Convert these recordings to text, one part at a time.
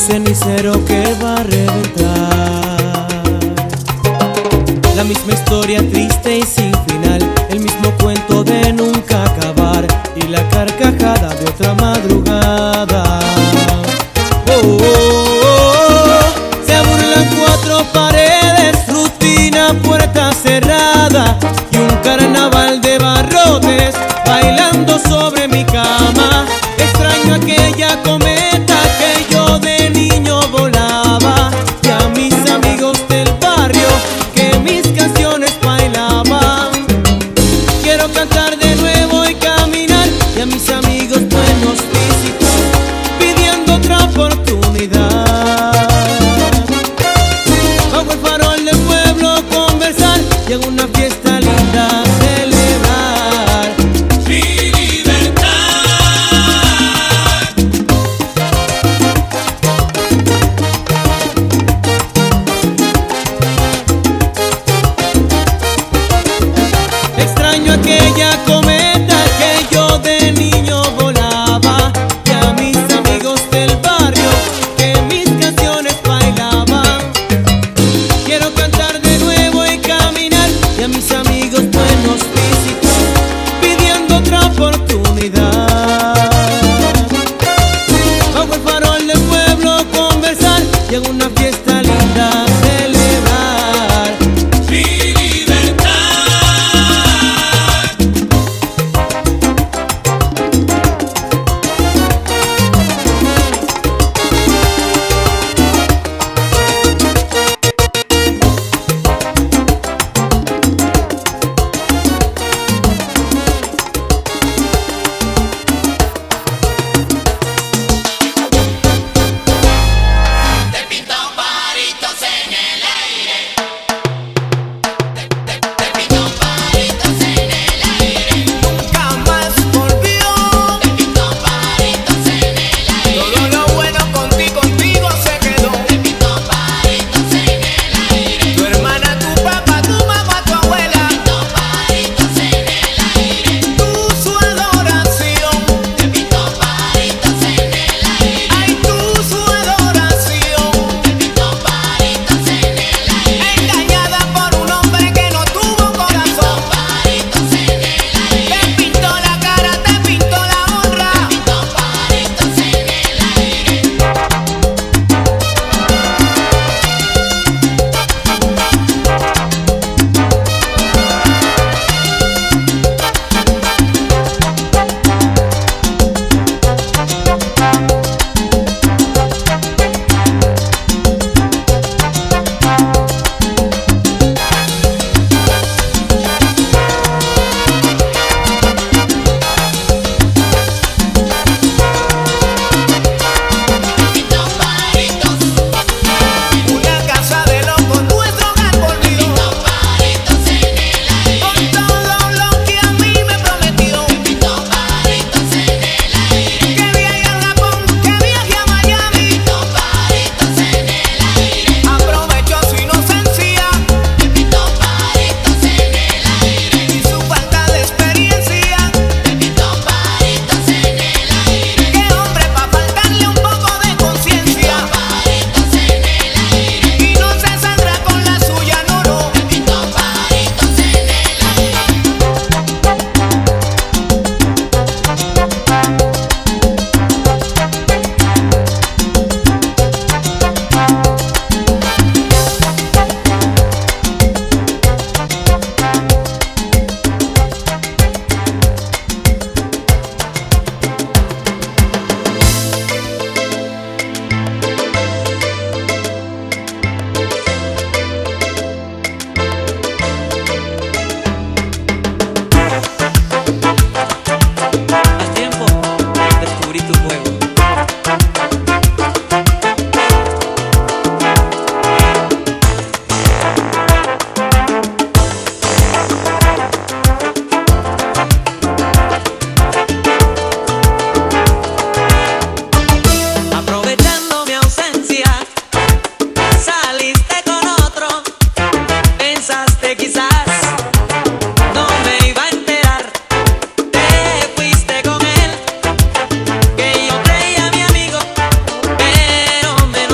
cenicero que va a reventar. La misma historia triste y sin final, el mismo cuento de nunca acabar y la carcajada de otra madrugada. Oh, oh, oh, oh. Se burlan cuatro paredes, rutina, puerta cerrada y un carnaval de barrotes bailando sobre mi cama. Extraño aquella cometa que yo de niño volaba y a mis amigos del barrio que mis canciones bailaban. Quiero cantar de nuevo y caminar y a mis amigos buenos visitar pidiendo otra oportunidad. Bajo el farol del pueblo conversar y en una fiesta linda celebrar mi libertad. Extraño aquella cometa que yo de niño volaba y a mis amigos del barrio que mis canciones bailaban. Quiero cantar de nuevo y caminar y a mis amigos buenos visitar pidiendo otra oportunidad. Bajo el farol del pueblo conversar y en una fiesta linda celebrar mi libertad. Te pinto pajaritos en el aire. Te pinto pajaritos en el aire. Nunca más volvió. Te pinto pajaritos en el aire. Todo lo bueno contigo se quedó. Te pinto pajaritos en el aire. Tu hermana, tu papá, tu mamá, tu abuela. Pinto pajaritos en el aire. Tú su adoración. Te pinto pajaritos en el aire. Ay, tú su adoración. Te pinto pajaritos en el aire. Engañada por un hombre que no tuvo corazón. Pajaritos en el aire. Te pintó la cara, te pintó la honra. Pinto pajaritos en el aire. Pinto pajaritos. Una casa de locos, nuestro hogar volvió. Pinto pajaritos en el aire. Con todo lo que a mí me prometió. Pinto pajaritos en el aire. Que viaje a Japón, que viaje a Miami. Pinto pajaritos en el aire. Aprovechó su inocencia Pinto pajaritos en el aire. y su falta de experiencia. Pinto pajaritos en el aire. Qué hombre pa' faltarle un poco de conciencia. Pajaritos en el aire. Y no se saldrá con la suya, no, no. Pinto pajaritos en el aire. Al tiempo, descubrí tu juego. Aprovechando mi ausencia, saliste con otro. Pensaste quizás no me iba a enterar. Te fuiste con él, que yo creía mi amigo, pero me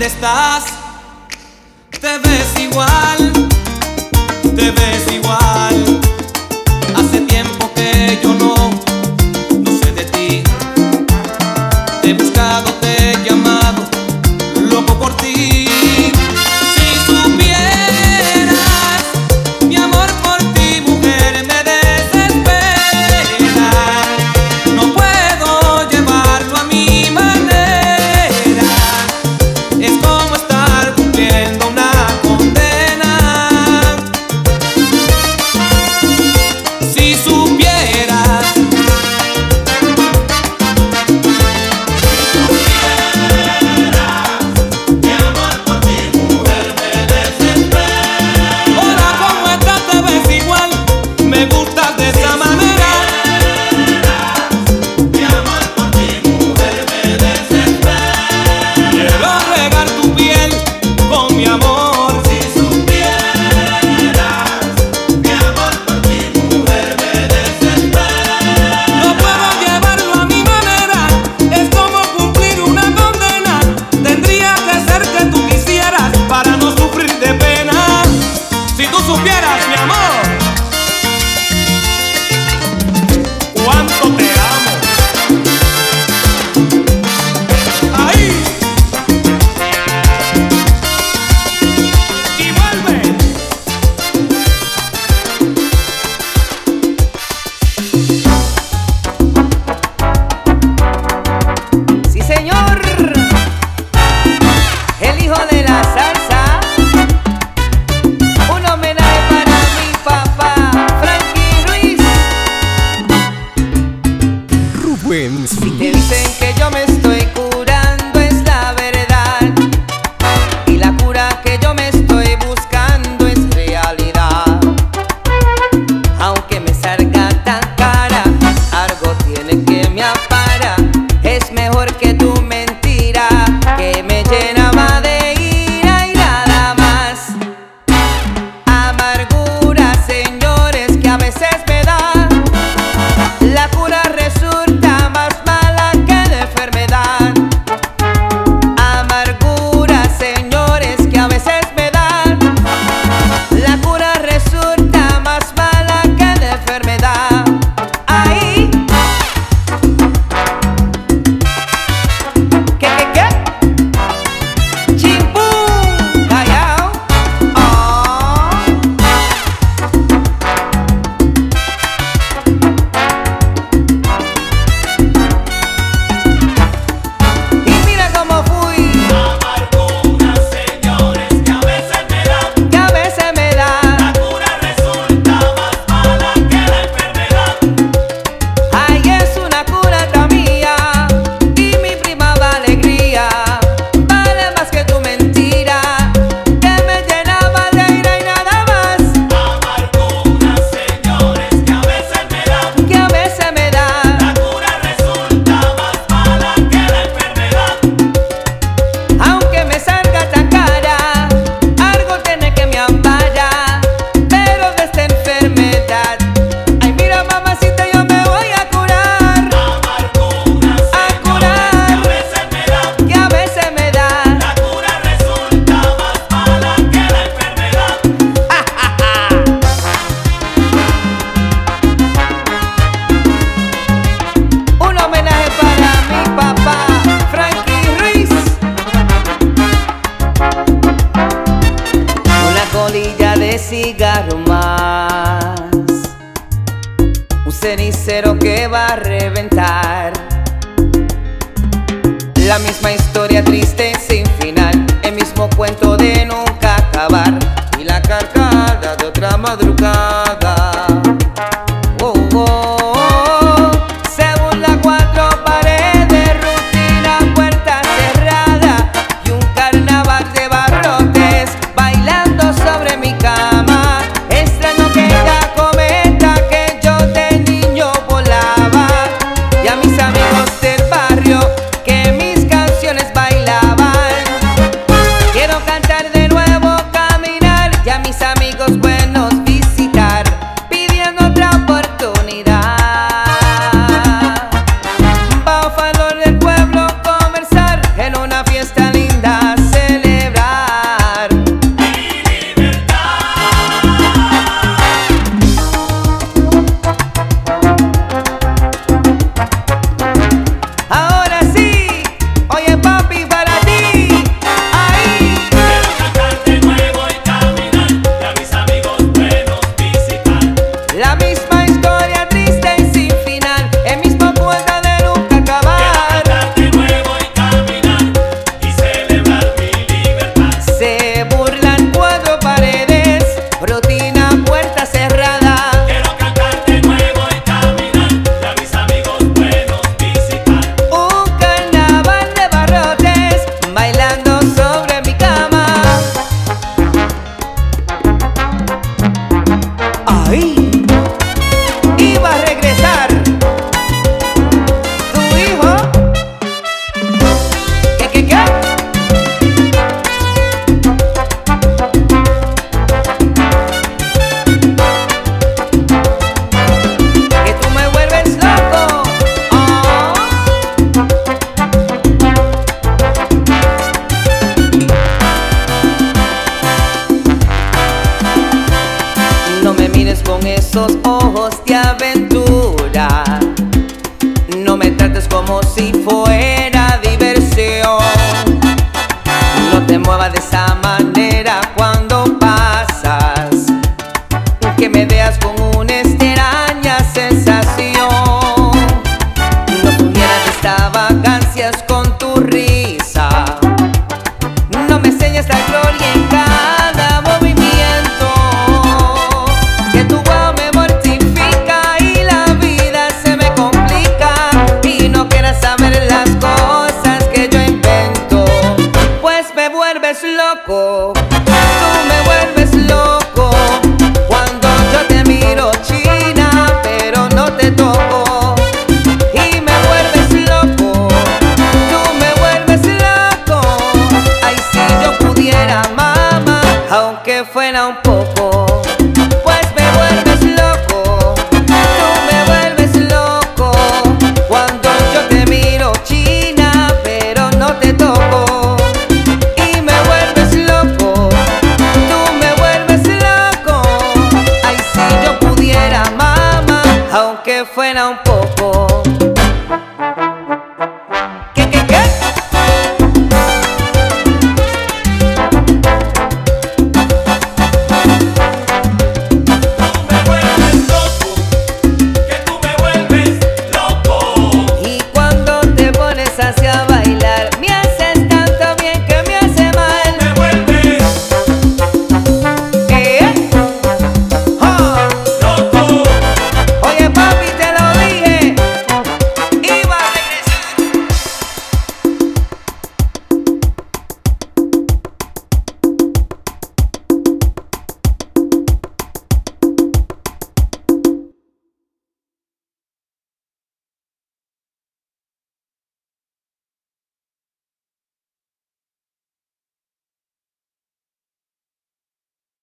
¿dónde estás? Te ves igual, te ves igual. Hace tiempo que yo no sé de ti. Te he buscado, te he llamado, loco por ti. Si supieras, mi amor por ti, mujer, me desespera. No puedo llevarlo a mi manera. Es como estar cumpliendo una condena. Si supieras, Mi amor por ti, mujer, me desespera. hola, ¿cómo estás? Te ves igual, me gustas de esa manera. Mi amor por ti, mujer, me desespera. Quiero regar tu piel con mi amor. Si supieras, mi amor por ti, mujer, me desespera. No puedo llevarlo a mi manera, es como cumplir una condena. Tendría que ser que tú quisieras para no sufrir de pena. Si tú supieras, mi amor, cuánto te amo. Ahí. Y vuelve. Sí, señor, el hijo de la salsa. Un homenaje para mi papá, Frankie Ruiz. Si te dicen que yo me estoy curando, es la verdad. Y la cura que yo me estoy buscando es realidad. Aunque me salga tan cara, algo tiene que me apara. Es mejor que tu mentira, que me llenaba de ira y nada más. Amargura, señores, que a veces me da. La cura resulta más mala que la enfermedad. Amargura, señores, que a veces me da. La cura resulta más mala que la enfermedad. Ahí. ¿Qué? Chimpum, callao. Oh. Y mira cómo fui, Amargura, señores, que a veces me da. que a veces me da. La cura resulta más mala que la enfermedad. Ay, es una curata mía y mi prima va alegría. Vale más que tu mentira, que me llenaba de ira y nada más. Amargura, señores, que a veces me da. Que a veces me da. La cura resulta más mala que la enfermedad. Aunque me salga tan cara, algo tiene que me ampara. Pero de esta enfermedad, ay, mira, mamacita, yo me voy a curar. Amargura, señores, que a veces me da. Que a veces me da. La cura resulta más mala que la enfermedad. Un homenaje para mi papá, Frankie Ruiz. Una colilla de cigarro más, un cenicero que va a reventar. La misma historia triste sin final, el mismo cuento de nunca acabar. Y la carcajada de otra madrugada.